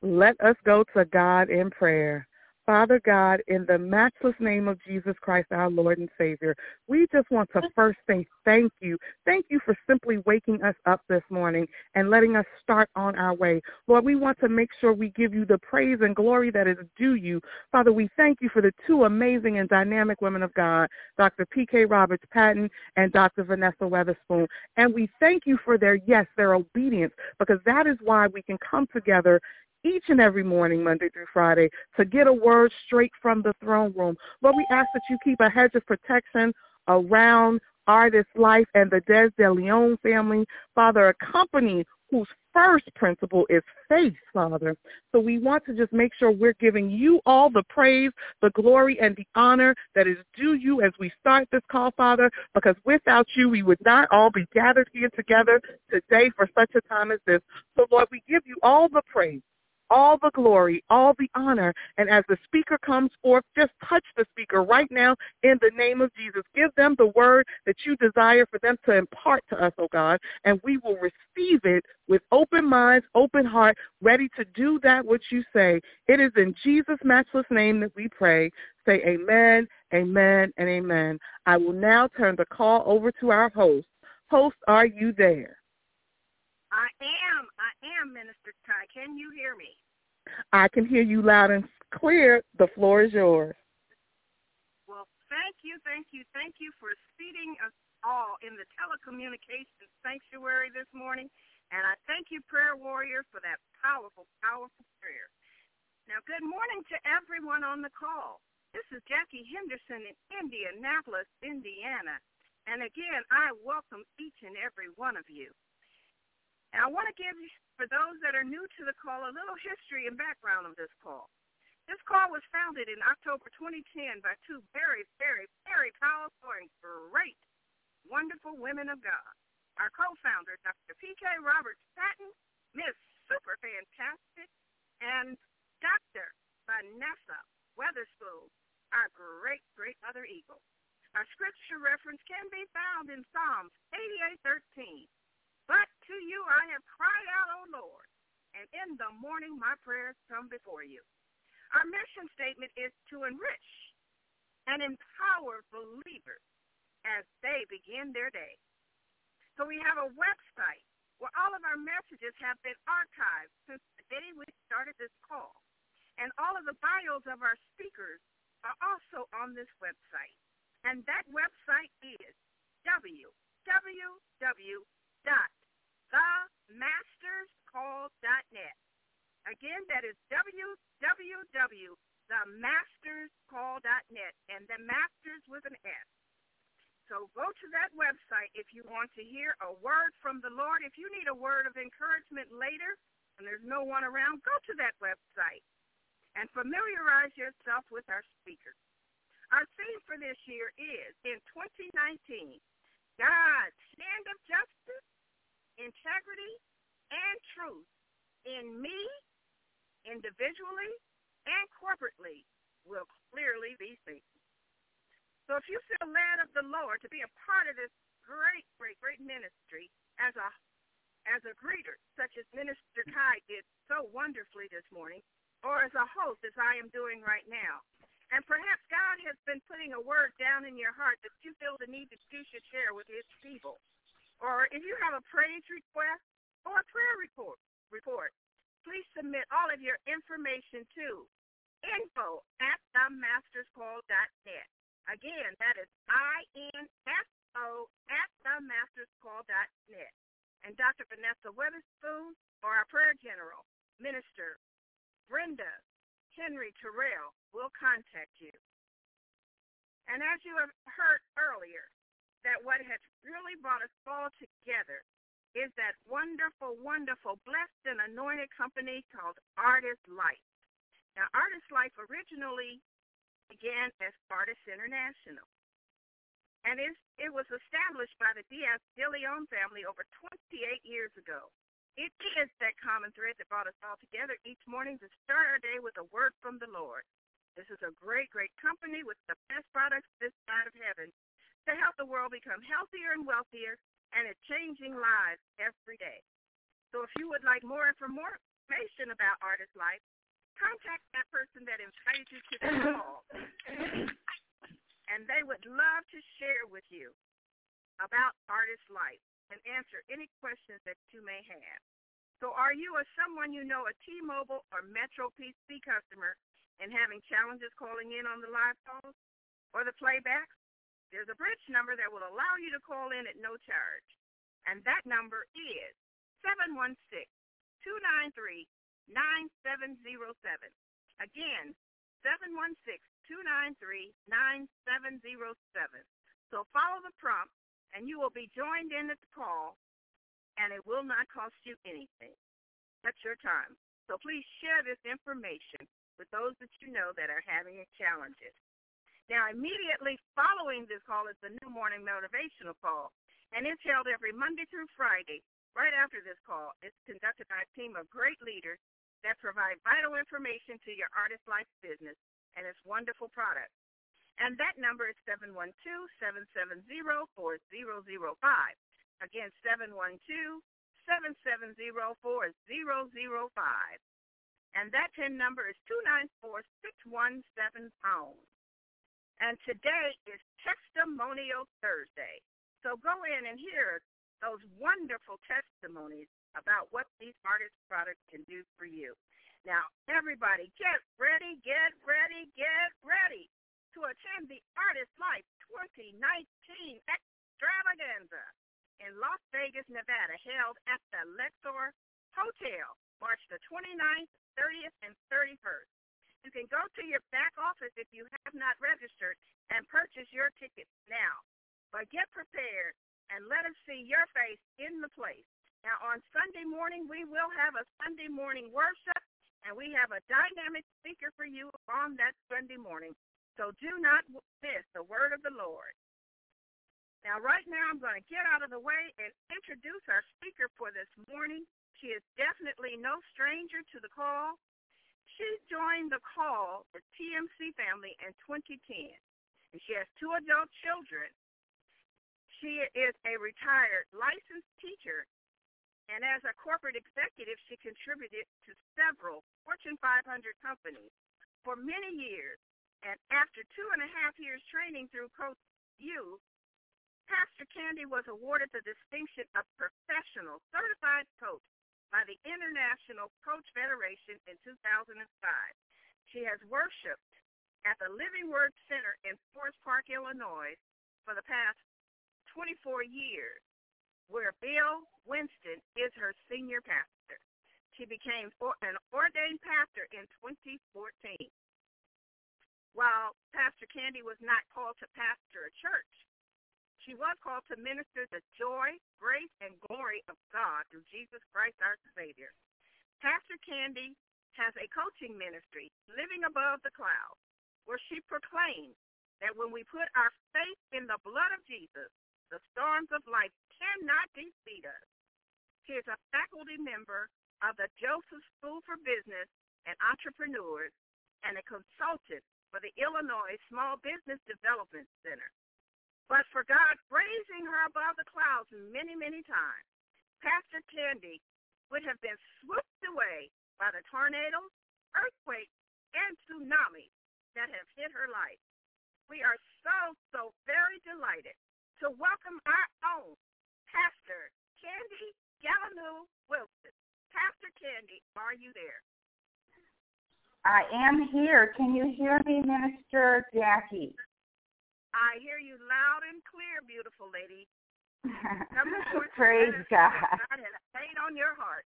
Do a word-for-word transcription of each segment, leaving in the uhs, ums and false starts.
Let us go to God in prayer. Father God, in the matchless name of Jesus Christ, our Lord and Savior, we just want to first say thank you. Thank you for simply waking us up this morning and letting us start on our way. Lord, we want to make sure we give you the praise and glory that is due you. Father, we thank you for the two amazing and dynamic women of God, Doctor P K. Roberts Patton and Doctor Vanessa Weatherspoon. And we thank you for their yes, their obedience, because that is why we can come together each and every morning, Monday through Friday, to get a word straight from the throne room. Lord, we ask that you keep a hedge of protection around Artist Life and the Des De Leon family. Father, a company whose first principle is faith, Father. So we want to just make sure we're giving you all the praise, the glory, and the honor that is due you as we start this call, Father, because without you, we would not all be gathered here together today for such a time as this. So, Lord, we give you all the praise, all the glory, all the honor. And as the speaker comes forth, just touch the speaker right now in the name of Jesus. Give them the word that you desire for them to impart to us, oh God, and we will receive it with open minds, open heart, ready to do that which you say. It is in Jesus' matchless name that we pray. Say amen, amen, and amen. I will now turn the call over to our host. Host, are you there? I am. I am, Minister Ty. Can you hear me? I can hear you loud and clear. The floor is yours. Well, thank you, thank you, thank you for seating us all in the telecommunications sanctuary this morning. And I thank you, Prayer Warrior, for that powerful, powerful prayer. Now, good morning to everyone on the call. This is Jackie Henderson in Indianapolis, Indiana. And again, I welcome each and every one of you. And I want to give, for those that are new to the call, a little history and background of this call. This call was founded in October twenty ten by two very, very, very powerful and great, wonderful women of God. Our co-founder, Doctor P K. Roberts Patton, Miss Super Fantastic, and Doctor Vanessa Weatherspoon, our great, great Mother Eagle. Our scripture reference can be found in Psalms eighty-eight thirteen. But to you I have cried out, O Lord, and in the morning my prayers come before you. Our mission statement is to enrich and empower believers as they begin their day. So we have a website where all of our messages have been archived since the day we started this call. And all of the bios of our speakers are also on this website. And that website is w w w dot the masters call dot net. Again, that is w w w dot the masters call dot net, and the Masters with an S. So go to that website if you want to hear a word from the Lord. If you need a word of encouragement later and there's no one around, go to that website and familiarize yourself with our speakers. Our theme for this year is, in twenty nineteen, God's stand of justice, integrity, and truth in me, individually, and corporately will clearly be seen. So if you feel led of the Lord to be a part of this great, great, great ministry as a as a greeter, such as Minister Kai did so wonderfully this morning, or as a host, as I am doing right now, and perhaps God has been putting a word down in your heart that you feel the need that you should share with his people. Or if you have a praise request or a prayer report, report, please submit all of your information to info at the masters call dot net. Again, that is I N F O at the masters call dot net. And Doctor Vanessa Weatherspoon, or our prayer general, Minister Brenda Henry Terrell, will contact you. And as you have heard earlier, that what has really brought us all together is that wonderful, wonderful, blessed and anointed company called Artist Life. Now, Artist Life originally began as Artists International. And it, it was established by the Diaz De Leon family over twenty-eight years ago. It is that common thread that brought us all together each morning to start our day with a word from the Lord. This is a great, great company with the best products this side of heaven to help the world become healthier and wealthier, and it's changing lives every day. So if you would like more, for more information about Artist Life, contact that person that invited you to the call, and they would love to share with you about Artist Life and answer any questions that you may have. So are you or someone you know a T-Mobile or Metro P C customer and having challenges calling in on the live calls or the playbacks? There's a bridge number that will allow you to call in at no charge, and that number is seven one six, two nine three, nine seven zero seven. Again, seven one six, two nine three, nine seven zero seven. So follow the prompt, and you will be joined in at the call, and it will not cost you anything. That's your time. So please share this information with those that you know that are having challenges. Now, immediately following this call is the New Morning Motivational Call, and it's held every Monday through Friday. Right after this call, it's conducted by a team of great leaders that provide vital information to your Artist Life business and its wonderful product. And that number is seven one two, seven seven zero, four zero zero five. Again, seven one two, seven seven zero, four zero zero five. And that PIN number is two nine four, six one seven pound. And today is Testimonial Thursday. So go in and hear those wonderful testimonies about what these artist products can do for you. Now, everybody, get ready, get ready, get ready to attend the Artist Life twenty nineteen Extravaganza in Las Vegas, Nevada, held at the Luxor Hotel, March the twenty-ninth, thirtieth, and thirty-first. You can go to your back office if you have not registered and purchase your tickets now. But get prepared and let us see your face in the place. Now, on Sunday morning, we will have a Sunday morning worship, and we have a dynamic speaker for you on that Sunday morning. So do not miss the word of the Lord. Now, right now, I'm going to get out of the way and introduce our speaker for this morning. She is definitely no stranger to the call. She joined the call, the T M C family, in twenty ten, and she has two adult children. She is a retired licensed teacher, and as a corporate executive, she contributed to several Fortune five hundred companies for many years. And after two and a half years training through Coach U, Pastor Candy was awarded the distinction of Professional Certified Coach by the International Coach Federation in two thousand five. She has worshiped at the Living Word Center in Forest Park, Illinois for the past twenty-four years, where Bill Winston is her senior pastor. She became an ordained pastor in twenty fourteen. While Pastor Candy was not called to pastor a church, she was called to minister the joy, grace, and glory of God through Jesus Christ our Savior. Pastor Candy has a coaching ministry, Living Above the Clouds, where she proclaims that when we put our faith in the blood of Jesus, the storms of life cannot defeat us. She is a faculty member of the Joseph School for Business and Entrepreneurs and a consultant for the Illinois Small Business Development Center. But for God raising her above the clouds many, many times, Pastor Candy would have been swept away by the tornadoes, earthquakes, and tsunamis that have hit her life. We are so, so very delighted to welcome our own Pastor Candy Galanou Wilson. Pastor Candy, are you there? I am here. Can you hear me, Minister Jackie? I hear you loud and clear, beautiful lady. Praise God. God has laid on your heart.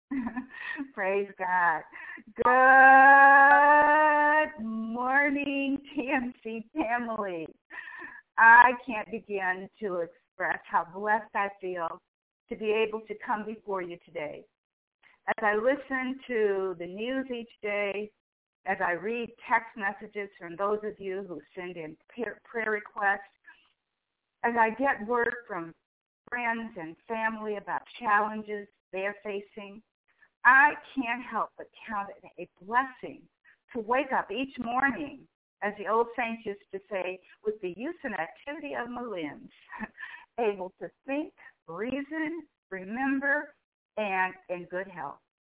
Praise God. Good morning, T M C family. I can't begin to express how blessed I feel to be able to come before you today. As I listen to the news each day, as I read text messages from those of you who send in prayer requests, as I get word from friends and family about challenges they're facing, I can't help but count it a blessing to wake up each morning, as the old saints used to say, with the use and activity of my limbs, able to think, reason, remember, and in good health.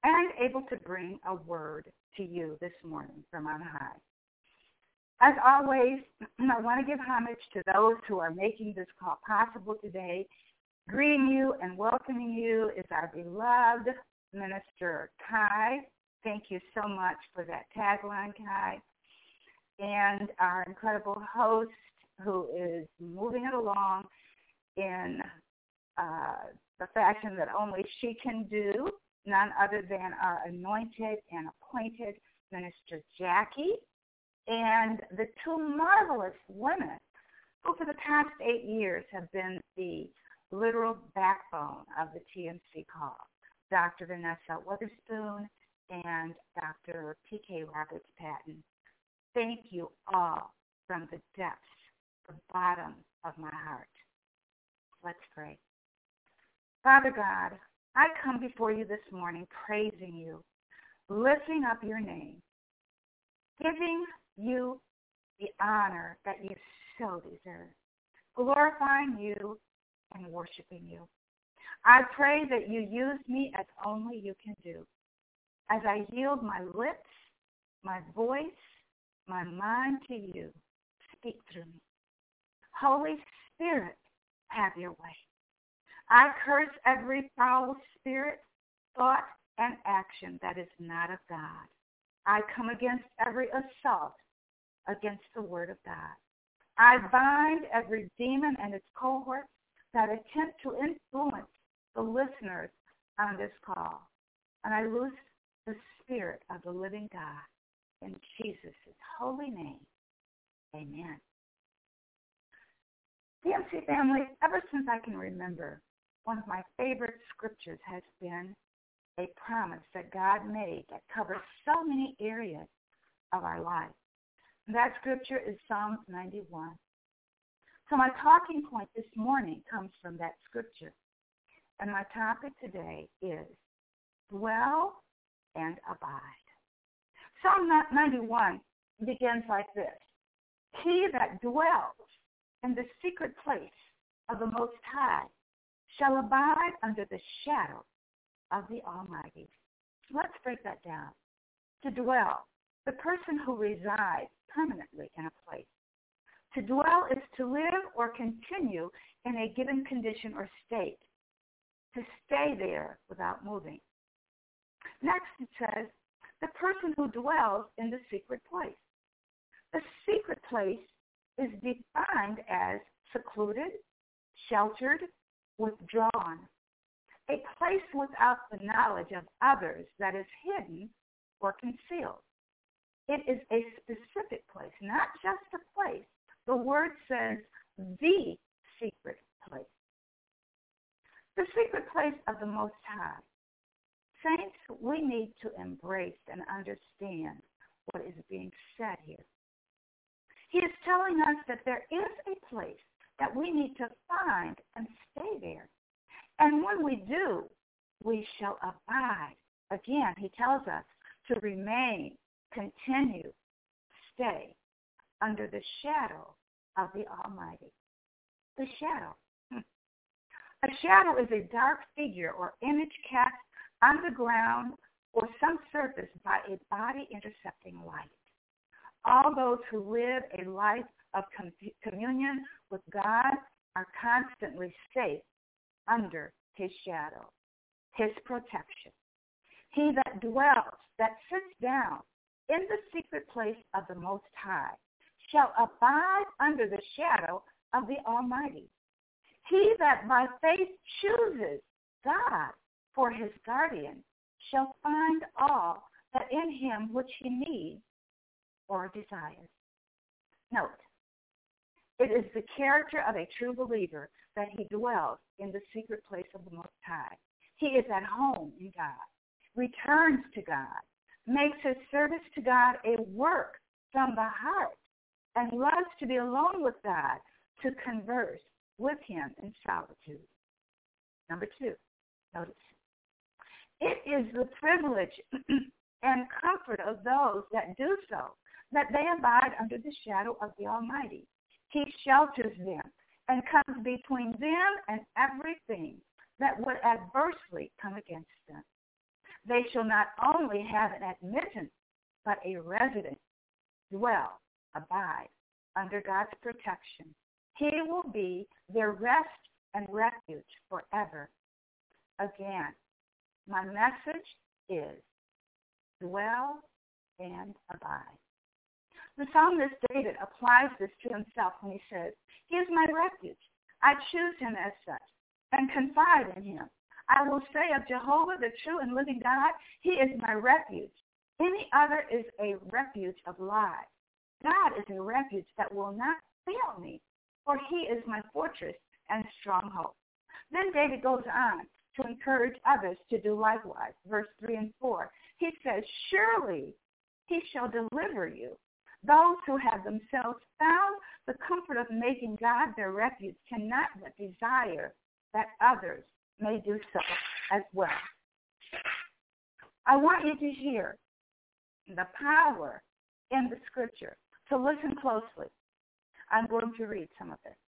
and able to bring a word to you this morning from on high. As always, I want to give homage to those who are making this call possible today. Greeting you and welcoming you is our beloved Minister Kai. Thank you so much for that tagline, Kai. And our incredible host, who is moving it along in uh, the fashion that only she can do, none other than our anointed and appointed Minister Jackie, and the two marvelous women who for the past eight years have been the literal backbone of the T M C call, Doctor Vanessa Witherspoon and Doctor P K Roberts-Patton. Thank you all from the depths, the bottom of my heart. Let's pray. Father God, I come before you this morning praising you, lifting up your name, giving you the honor that you so deserve, glorifying you and worshiping you. I pray that you use me as only you can do. As I yield my lips, my voice, my mind to you, speak through me. Holy Spirit, have your way. I curse every foul spirit, thought, and action that is not of God. I come against every assault against the word of God. I bind every demon and its cohorts that attempt to influence the listeners on this call. And I loose the Spirit of the living God in Jesus' holy name. Amen. T M C family, ever since I can remember, one of my favorite scriptures has been a promise that God made that covers so many areas of our life. And that scripture is Psalms ninety-one. So my talking point this morning comes from that scripture. And my topic today is dwell and abide. Psalm ninety-one begins like this. He that dwells in the secret place of the Most High shall abide under the shadow of the Almighty. Let's break that down. To dwell, the person who resides permanently in a place. To dwell is to live or continue in a given condition or state. To stay there without moving. Next it says, the person who dwells in the secret place. The secret place is defined as secluded, sheltered, withdrawn, a place without the knowledge of others that is hidden or concealed. It is a specific place, not just a place. The word says the secret place. The secret place of the Most High. Saints, we need to embrace and understand what is being said here. He is telling us that there is a place that we need to find and stay there. And when we do, we shall abide. Again, he tells us to remain, continue, stay under the shadow of the Almighty. The shadow. A shadow is a dark figure or image cast on the ground or some surface by a body intercepting light. All those who live a life of com- communion with God are constantly safe under his shadow, his protection. He that dwells, that sits down in the secret place of the Most High, shall abide under the shadow of the Almighty. He that by faith chooses God for his guardian shall find all that in him which he needs or desires. Note, it is the character of a true believer that he dwells in the secret place of the Most High. He is at home in God, returns to God, makes his service to God a work from the heart, and loves to be alone with God, to converse with him in solitude. Number two, notice. It is the privilege and comfort of those that do so, that they abide under the shadow of the Almighty. He shelters them and comes between them and everything that would adversely come against them. They shall not only have an admittance, but a residence, dwell, abide, under God's protection. He will be their rest and refuge forever. Again, my message is dwell and abide. The psalmist David applies this to himself when he says, He is my refuge. I choose him as such and confide in him. I will say of Jehovah, the true and living God, He is my refuge. Any other is a refuge of lies. God is a refuge that will not fail me, for He is my fortress and stronghold. Then David goes on to encourage others to do likewise. Verse three and four, he says, Surely He shall deliver you. Those who have themselves found the comfort of making God their refuge cannot but desire that others may do so as well. I want you to hear the power in the scripture. So listen closely. I'm going to read some of it.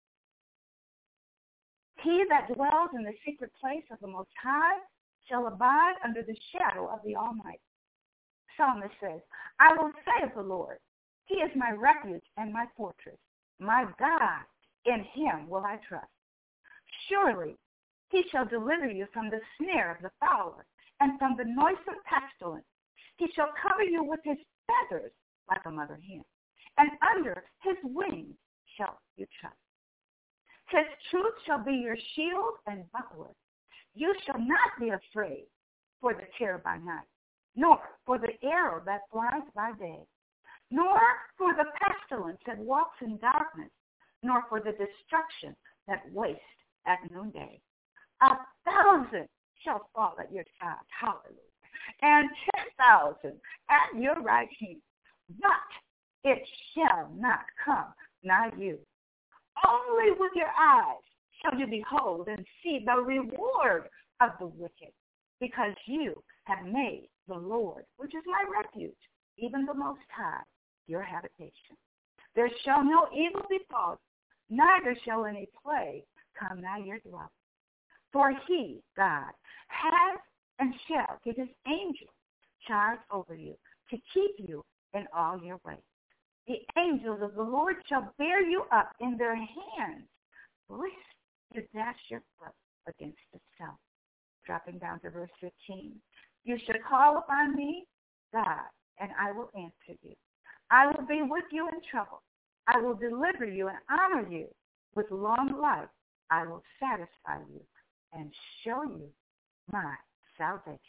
He that dwells in the secret place of the Most High shall abide under the shadow of the Almighty. Psalmist says, I will say of the Lord, He is my refuge and my fortress. My God, in Him will I trust. Surely He shall deliver you from the snare of the fowler and from the noisome pestilence. He shall cover you with His feathers like a mother hen, and under His wings shall you trust. His truth shall be your shield and buckler. You shall not be afraid for the terror by night, nor for the arrow that flies by day, nor for the pestilence that walks in darkness, nor for the destruction that wastes at noonday. A thousand shall fall at your side, hallelujah, and ten thousand at your right hand, but it shall not come nigh you. Only with your eyes shall you behold and see the reward of the wicked, because you have made the Lord, which is my refuge, even the Most High, your habitation. There shall no evil befall, neither shall any plague come nigh your dwelling. For He, God, has and shall give His angels charge over you to keep you in all your ways. The angels of the Lord shall bear you up in their hands, lest you dash your foot against the stone. Dropping down to verse fifteen. You shall call upon me, God, and I will answer you. I will be with you in trouble. I will deliver you and honor you. With long life I will satisfy you and show you my salvation.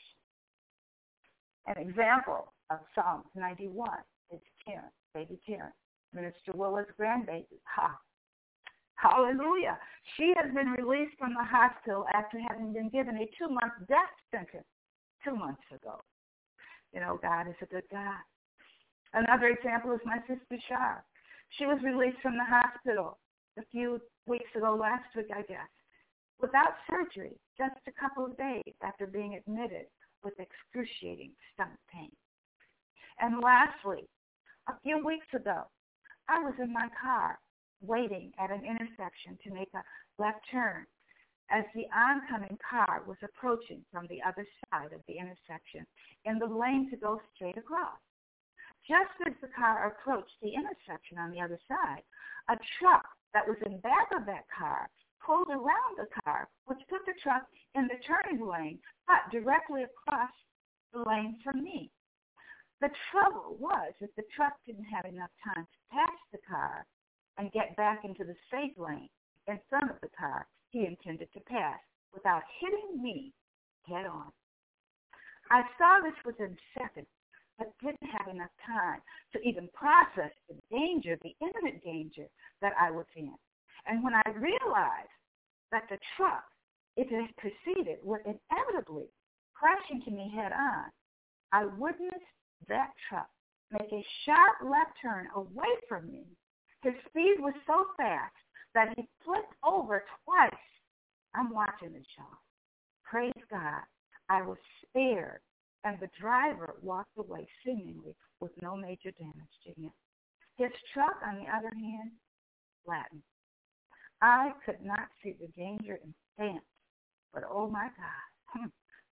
An example of Psalms ninety-one is Karen, baby Karen, Minister Willa's grandbaby. Ha. Hallelujah. She has been released from the hospital after having been given a two-month death sentence two months ago. You know, God is a good God. Another example is my sister Shar. She was released from the hospital a few weeks ago, last week, I guess, without surgery, just a couple of days after being admitted with excruciating stomach pain. And lastly, a few weeks ago, I was in my car waiting at an intersection to make a left turn as the oncoming car was approaching from the other side of the intersection in the lane to go straight across. Just as the car approached the intersection on the other side, a truck that was in back of that car pulled around the car, which put the truck in the turning lane, but directly across the lane from me. The trouble was that the truck didn't have enough time to pass the car and get back into the safe lane in front of the car he intended to pass without hitting me head on. I saw this within seconds, but didn't have enough time to even process the danger, the imminent danger that I was in. And when I realized that the truck, if it had proceeded, would inevitably crash into me head on, I witnessed that truck make a sharp left turn away from me. His speed was so fast that he flipped over twice. I'm watching this, y'all. Praise God. I was spared, and the driver walked away seemingly with no major damage to him. His truck, on the other hand, flattened. I could not see the danger in stance, but oh my God,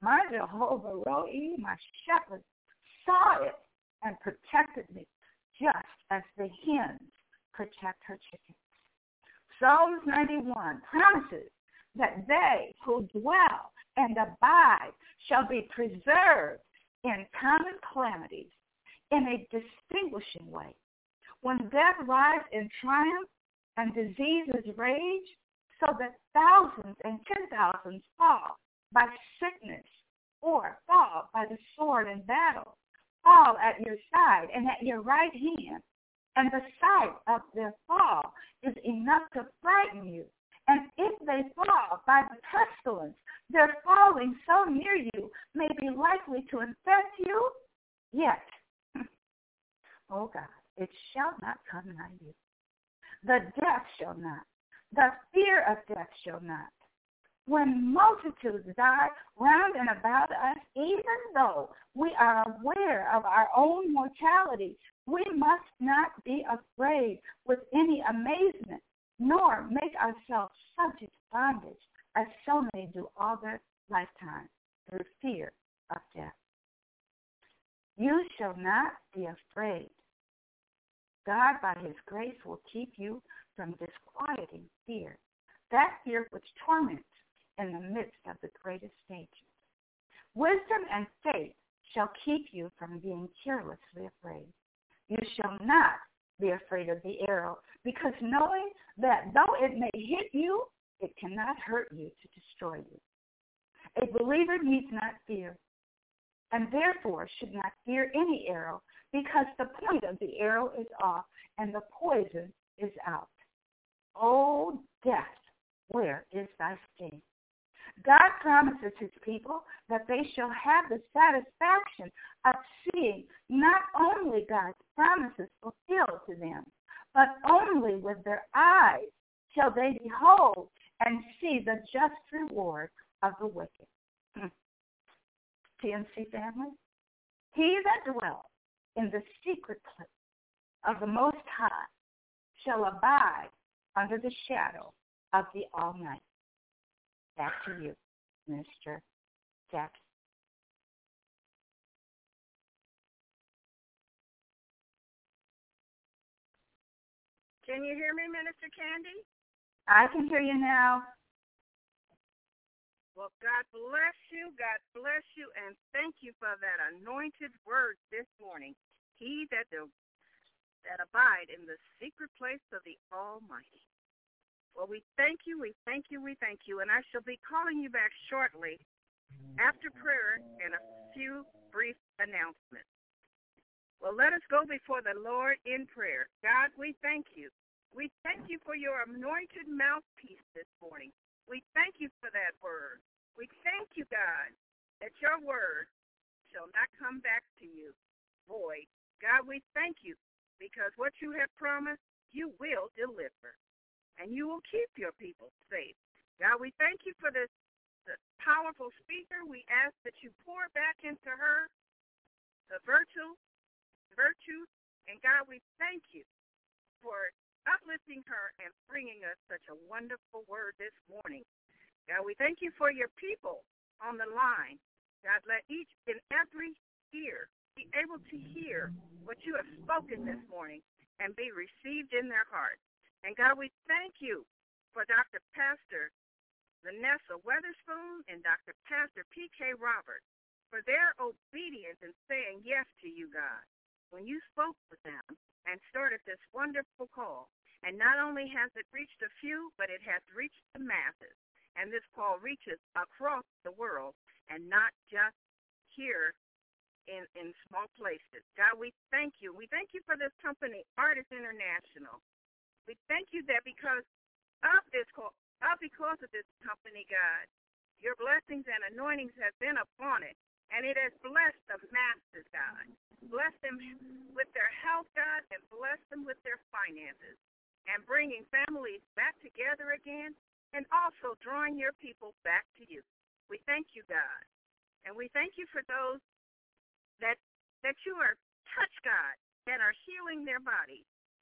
My Jehovah Roe, my shepherd, saw it and protected me, just as the hens protect her chickens. Psalms ninety-one promises that they who dwell and abide shall be preserved in common calamities in a distinguishing way. When death rides in triumph and diseases rage, so that thousands and ten thousands fall by sickness or fall by the sword in battle, fall at your side and at your right hand, and the sight of their fall is enough to frighten you. And if they fall by the pestilence, their falling so near you may be likely to infect you, yet, oh God, it shall not come nigh you. The death shall not, the fear of death shall not. When multitudes die round and about us, even though we are aware of our own mortality, we must not be afraid with any amazement, nor make ourselves subject to bondage, as so many do all their lifetime through fear of death. You shall not be afraid. God, by his grace, will keep you from disquieting fear, that fear which torments in the midst of the greatest dangers. Wisdom and faith shall keep you from being carelessly afraid. You shall not be afraid of the arrow, because knowing that though it may hit you, it cannot hurt you to destroy you. A believer needs not fear, and therefore should not fear any arrow, because the point of the arrow is off and the poison is out. O death, where is thy sting? God promises his people that they shall have the satisfaction of seeing not only God's promises fulfilled to them, but only with their eyes shall they behold and see the just reward of the wicked. T N C family, he that dwells in the secret place of the Most High shall abide under the shadow of the Almighty. Back to you, Minister Jackie. Can you hear me, Minister Candy? I can hear you now. Well, God bless you, God bless you, and thank you for that anointed word this morning. He that, do, that abide in the secret place of the Almighty. Well, we thank you, we thank you, we thank you, and I shall be calling you back shortly after prayer and a few brief announcements. Well, let us go before the Lord in prayer. God, we thank you. We thank you for your anointed mouthpiece this morning. We thank you for that word. We thank you, God, that your word shall not come back to you void. God, we thank you because what you have promised, you will deliver, and you will keep your people safe. God, we thank you for this, this powerful speaker. We ask that you pour back into her the virtue, virtue, and God, we thank you for uplifting her and bringing us such a wonderful word this morning. God, we thank you for your people on the line. God, let each and every ear be able to hear what you have spoken this morning and be received in their heart. And God, we thank you for Doctor Pastor Vanessa Weatherspoon and Doctor Pastor P K Roberts for their obedience in saying yes to you, God, when you spoke with them and started this wonderful call. And not only has it reached a few, but it has reached the masses. And this call reaches across the world and not just here in, in small places. God, we thank you. We thank you for this company, Artists International. We thank you that because of this call, uh, because of this company, God, your blessings and anointings have been upon it. And it has blessed the masses, God. Bless them with their health, God, and bless them with their finances. And bringing families back together again, and also drawing your people back to you. We thank you, God. And we thank you for those that that you are touch, God, and are healing their bodies.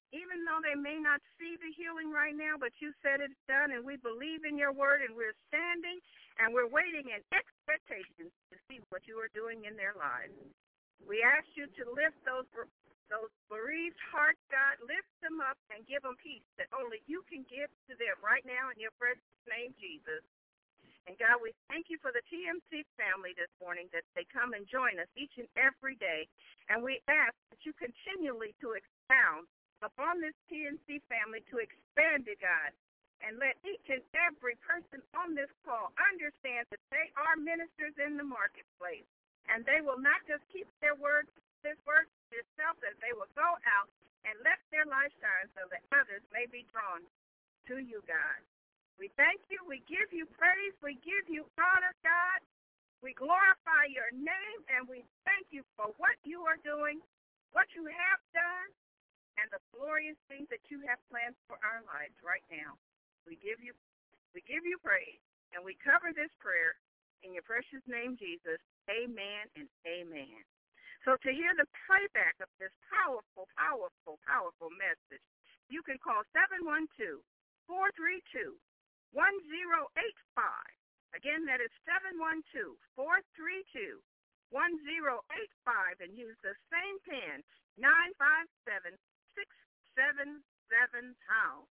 even though they may not see the healing right now, but you said it's done, and we believe in your word, and we're standing, and we're waiting in expectation to see what you are doing in their lives. We ask you to lift those those bereaved hearts, God. Lift them up and give them peace that only you can give to them right now in your precious name, Jesus. And God, we thank you for the T M C family this morning, that they come and join us each and every day. And we ask that you continually to expound upon this T M C family, to expand it, God. And let each and every person on this call understand that they are ministers in the marketplace. And they will not just keep their word, this word to themselves, that they will go out and let their light shine so that others may be drawn to you, God. We thank you. We give you praise. We give you honor, God. We glorify your name, and we thank you for what you are doing, what you have done, and the glorious things that you have planned for our lives right now. We give you, we give you praise, and we cover this prayer in your precious name, Jesus. Amen and amen. So to hear the playback of this powerful, powerful, powerful message, you can call seven one two, four three two, one zero eight five. Again, that is seven one two, four three two, one zero eight five, and use the same PIN, nine five seven, six seven seven pound.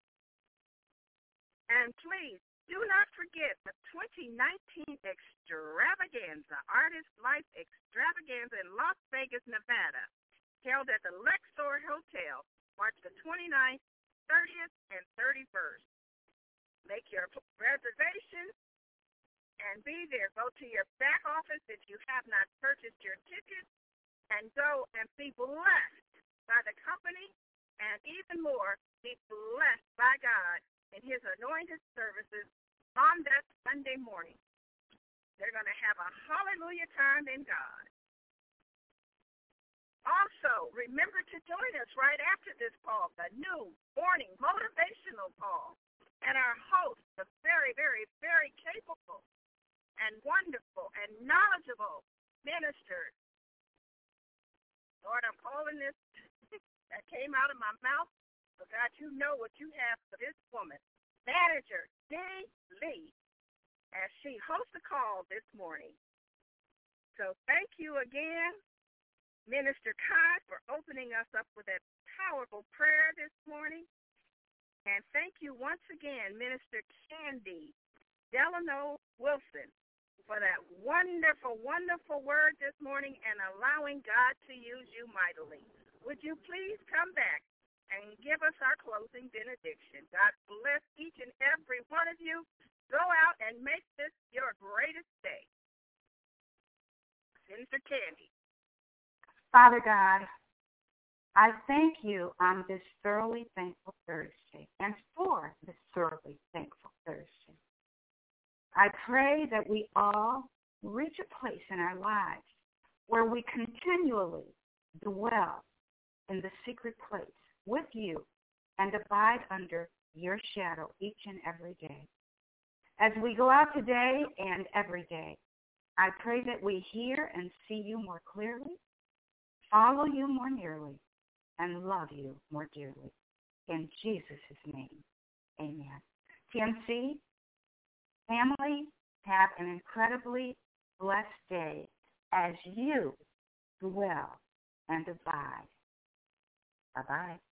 And please do not forget the twenty nineteen Extravaganza, Artist Life Extravaganza in Las Vegas, Nevada, held at the Lexor Hotel, March the twenty-ninth, thirtieth, and thirty-first. Make your reservations and be there. Go to your back office if you have not purchased your ticket, and go and be blessed by the company, and even more, be blessed by God in his anointed services on that Sunday morning. They're going to have a hallelujah time in God. Also, remember to join us right after this call, the new morning motivational call. And our host, the very, very, very capable and wonderful and knowledgeable minister. Lord, I'm calling this that came out of my mouth. So God, you know what you have for this woman. Manager Dee Lee, as she hosts the call this morning. So thank you again, Minister Kai, for opening us up with that powerful prayer this morning. And thank you once again, Minister Candy Delano Wilson, for that wonderful, wonderful word this morning and allowing God to use you mightily. Would you please come back and give us our closing benediction? God bless each and every one of you. Go out and make this your greatest day. Minister Candy. Father God, I thank you on this thoroughly thankful Thursday and for this thoroughly thankful Thursday. I pray that we all reach a place in our lives where we continually dwell in the secret place with you and abide under your shadow each and every day. As we go out today and every day, I pray that we hear and see you more clearly, follow you more nearly, and love you more dearly. In Jesus' name, amen. T M C family, have an incredibly blessed day as you dwell and abide. Bye-bye.